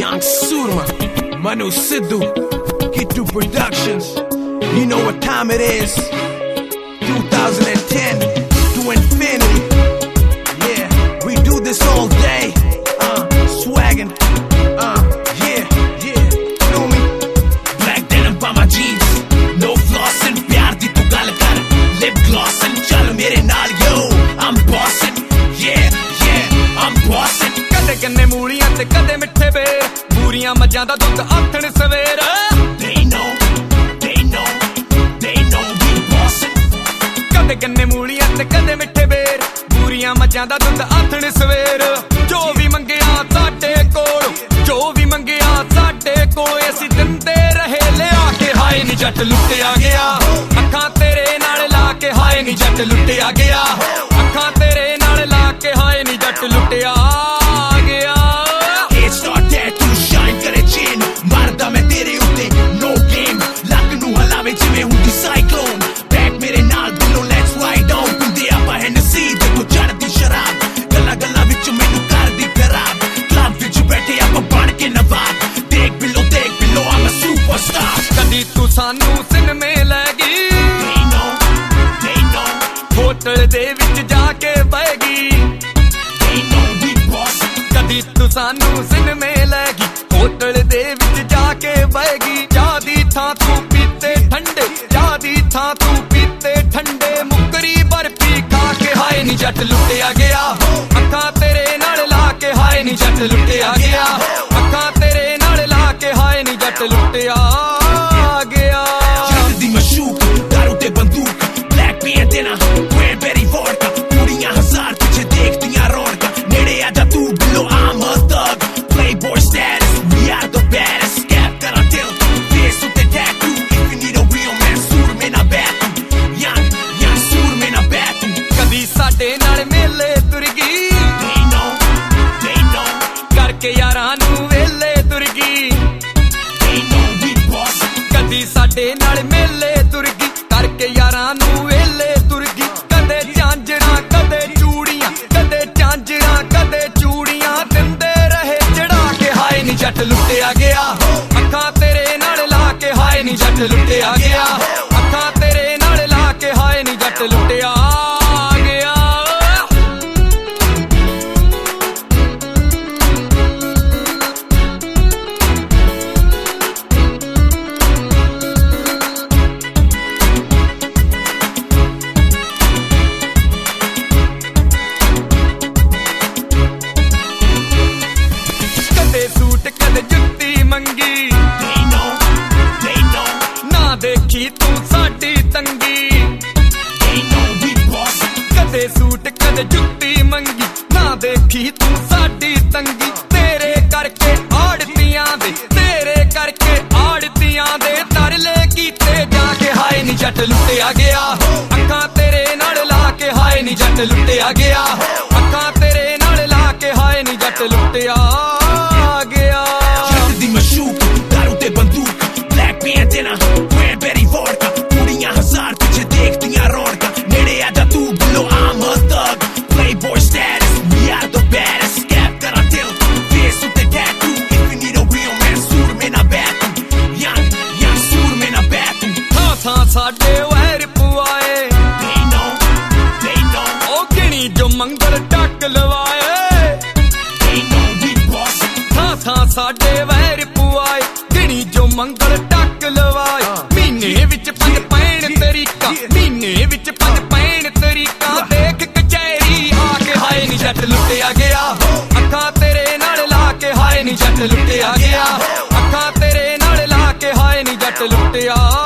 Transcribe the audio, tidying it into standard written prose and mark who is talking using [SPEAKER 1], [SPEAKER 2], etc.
[SPEAKER 1] Young Surma, Manu Sidhu, Kitu Productions. You know what time it is. 2010 to infinity. Yeah, we do this all day. Swaggin'. Yeah. Feel me? Black denim by my jeans. No flossing. Pyar di tu gal kar. Lip glossing. Chal mere naal yo. I'm bossin'. Yeah, I'm bossin'.
[SPEAKER 2] ਕਦੇ ਗੰਨੇ ਮੂਲੀਆਂ ਤੇ ਕਦੇ ਮਿੱਠੇ ਬੇਰ ਬੂਰੀਆਂ ਮੱਝਾਂ ਦਾ ਦੁੱਧ ਆਥਣ ਸਵੇਰ
[SPEAKER 1] They know we bossin'.
[SPEAKER 2] ਕਦੇ ਗੰਨੇ ਮੂਲੀਆਂ ਤੇ ਕਦੇ ਮਿੱਠੇ ਬੇਰ ਬੂਰੀਆਂ ਮੱਝਾਂ ਦਾ ਦੁੱਧ ਆਥਣ ਸਵੇਰ ਜੋ ਵੀ ਮੰਗਿਆ ਸਾਡੇ ਕੋਲ ਅਸੀਂ ਦਿੰਦੇ ਰਹੇ ਲਿਆ ਕੇ ਹਾਏ ਨੀ ਜੱਟ ਲੁੱਟਿਆ ਗਿਆ ਅੱਖਾਂ ਤੇਰੇ ਨਾਲ ਲਾ ਕੇ ਹਾਏ ਨੀ ਜੱਟ ਲੁੱਟਿਆ ਗਿਆ ਅੱਖਾਂ ਤੇਰੇ ਨਾਲ ਲਾ ਕੇ ਹਾਏ ਨੀ ਜੱਟ ਲੁੱਟਿਆ ਗਿਆ
[SPEAKER 1] It started to shine ਕਰੇ ਚੇਨ ਮਾਰਦਾ ਮੈਂ ਤੇਰੇ ਉੱਤੇ no game ਲੱਕ ਨੂੰ ਹਲਾਵੇ ਜਿਵੇਂ ਹੁੰਦੀ ਸਾਈਕਲੋਨ ਬੈਕ ਮੇਰੇ ਨਾਲ ਦਿਲੋਂ let's ride on ਪਿੰਦੇ ਆਪਾਂ ਹੈਂਡਸੀ ਦੇਖੋ ਚੜਦੀ ਸ਼ਰਾਬ ਗੱਲਾਂ ਵਿੱਚ ਮੈਨੂੰ ਕਰਦੀ ਖਰਾਬ ਕਲੱਬ ਵਿੱਚ ਬੈਠੇ ਆਪਾਂ ਬਣ ਕੇ ਨਵਾਬ ਦੇਖ ਬਿੱਲੋ I'm a superstar
[SPEAKER 2] ਕਦੀ ਤੂੰ ਸਾਨੂੰ ਸਿਨੇਮੇ ਲੈ ਗਈ
[SPEAKER 1] They know
[SPEAKER 2] ਹੋਟਲ ਦੇ ਵਿੱਚ ਜਾ ਕੇ ਬੈਗੀ
[SPEAKER 1] They know we boss
[SPEAKER 2] ਕਦੀ ਤੂੰ ਸਾਨੂੰ ਸਿਨੇਮੇ ਲੈ ਗਈ ਹੋਟਲ ਦੇ ਵਿੱਚ ਜਾ ਕੇ ਬੈਗੀ ਚਾਹ ਦੀ ਥਾਂ ਤੂੰ ਪੀਤੇ ਠੰਡੇ ਮੁਕਰੀ ਬਰਫੀ ਖਾ ਕੇ ਹਾਏ ਨੀ ਜੱਟ ਲੁੱਟਿਆ ਗਿਆ ਅੱਖਾਂ ਤੇਰੇ ਨਾਲ ਲਾ ਕੇ ਹਾਏ ਨੀ ਜੱਟ ਲੁੱਟਿਆ ਗਿਆ ਅੱਖਾਂ ਤੇਰੇ ਨਾਲ ਲਾ ਕੇ ਹਾਏ ਨੀ ਜੱਟ ਲੁੱਟਿਆ ਗਿਆ
[SPEAKER 1] ਜੱਟ ਦੀ ਮਸ਼ੂਕ ਦਾਰੂ ਤੇ ਬੰਦੂਕ ਬਲੈਕ ਪੀਏ ਦੇਣਾ cranberry vodka ਕੁੜੀਆਂ ਹਜ਼ਾਰ ਪਿੱਛੇ ਦੇਖਦੀਆਂ ਰੌਣਕਾਂ ਨੇੜੇ ਆ ਜਾ ਤੂੰ ਬਿੱਲੋ I'm a thug playboy status we are the baddest cap ਕਰਾਂ ਦਿਲ ਫੇਸ ਉੱਤੇ tattoo if you need a real man ਸੂਰ ਮੇ ਨਾ ਬੈਠ young ਸੂਰ ਮੇ ਨਾ ਬੈਠ
[SPEAKER 2] ਕਦੀ ਸਾਡੇ ਨਾਲ ਮੇਲੇ ਤੁਰ ਗਈ
[SPEAKER 1] They know
[SPEAKER 2] ਕਰਕੇ ਯਾਰਾਂ ਨੂੰ ਵੇਲੇ ਤੁਰ ਗਈ
[SPEAKER 1] They know we boss
[SPEAKER 2] ਕਦੀ ਸਾਡੇ ਨਾਲ ਮੇਲੇ ਤੁਰ ਗਈ ਕਰਕੇ ਯਾਰਾਂ ਨੂੰ ਵੇਲੇ ਤੁਰ ਗਈ ਕਦੇ ਝਾਂਜਰਾਂ ਕਦੇ ਚੂੜੀਆਂ ਦਿੰਦੇ ਰਹੇ ਚੜਾ ਕੇ ਹਾਏ ਨੀ ਜੱਟ ਲੁੱਟਿਆ ਗਿਆ ਅੱਖਾਂ ਤੇਰੇ ਨਾਲ ਲਾ ਕੇ ਹਾਏ ਨੀ ਜੱਟ ਲੁੱਟਿਆ ਗਿਆ ਅੱਖਾਂ ਤੇਰੇ ਨਾਲ ਲਾ ਕੇ ਹਾਏ ਨੀ ਜੱਟ ਲੁੱਟਿਆ ਗਿਆ ਕਦੇ ਸੂਟ ਕਦੇ ਜੁੱਤੀ ਮੰਗੀ
[SPEAKER 1] They know
[SPEAKER 2] ਨਾ ਦੇਖੀ ਤੂੰ ਸਾਡੀ ਤੰਗੀ
[SPEAKER 1] They know we boss
[SPEAKER 2] ਕਦੇ ਸੂਟ ਕਦੇ ਜੁੱਤੀ ਮੰਗੀ ਨਾ ਦੇਖੀ ਤੂੰ ਸਾਡੀ ਤੰਗੀ ਤੇਰੇ ਕਰਕੇ ਆੜਤੀਆਂ ਦੇ ਤਰਲੇ ਕੀਤੇ ਜਾ ਕੇ ਹਾਏ ਨੀ ਜੱਟ ਲੁੱਟਿਆ ਗਿਆ ਅੱਖਾਂ ਤੇਰੇ ਨਾਲ ਲਾ ਕੇ ਹਾਏ ਨੀ ਜੱਟ ਲੁੱਟਿਆ ਗਿਆ ਅੱਖਾਂ ਤੇਰੇ ਨਾਲ ਲਾ ਕੇ ਹਾਏ ਨੀ ਜੱਟ ਲੁੱਟਿਆ ਗਿਆ
[SPEAKER 1] ਜੱਟ ਦੀ ਮਸ਼ੂਕ ਦਾਰੂ ਤੇ ਬੰਦੂਕ ਬਲੈਕ ਪੀਏ ਦੇਣਾ cranberry vodka ਕੁੜੀਆਂ ਹਜ਼ਾਰ ਪਿੱਛੇ ਦੇਖਦੀਆਂ ਰੌਣਕਾਂ ਨੇੜੇ ਆ ਜਾ ਤੂੰ ਬਿੱਲੋ I'm a thug playboy status we are the baddest cap ਕਰਾਂ ਦਿਲ ਫੇਸ ਉੱਤੇ tattoo if you need a real man ਸੂਰ ਮੇ ਨਾ ਬੈਠ young ਸੂਰ ਮੇ ਨਾ ਬੈਠ
[SPEAKER 2] ਥਾਂ ਸਾਡੇ ਵਹਿਰ ਪੁਆਏ
[SPEAKER 1] They know
[SPEAKER 2] ਉਹ ਗਿਣੀ ਜੋ ਮੰਗਲ ਟੱਕ ਲਵਾਏ
[SPEAKER 1] They know we boss
[SPEAKER 2] ਥਾਂ ਸਾਡੇ ਵਹਿਰ ਪੁਆਏ ਗਿਣੀ ਜੋ ਮੰਗਲ ਟੱਕ ਲਵਾਏ ਮਹੀਨੇ ਵਿੱਚ ਪੰਜ ਪੈਣ ਤਰੀਕਾ ਦੇਖ ਕਚਹਿਰੀ ਆ ਕੇ ਹਾਏ ਨੀ ਜੱਟ ਲੁੱਟਿਆ ਗਿਆ ਅੱਖਾਂ ਤੇਰੇ ਨਾਲ ਲਾ ਕੇ ਹਾਏ ਨੀ ਜੱਟ ਲੁੱਟਿਆ ਗਿਆ ਅੱਖਾਂ ਤੇਰੇ ਨਾਲ ਲਾ ਕੇ ਹਾਏ ਨੀ ਜੱਟ ਲੁੱਟਿਆ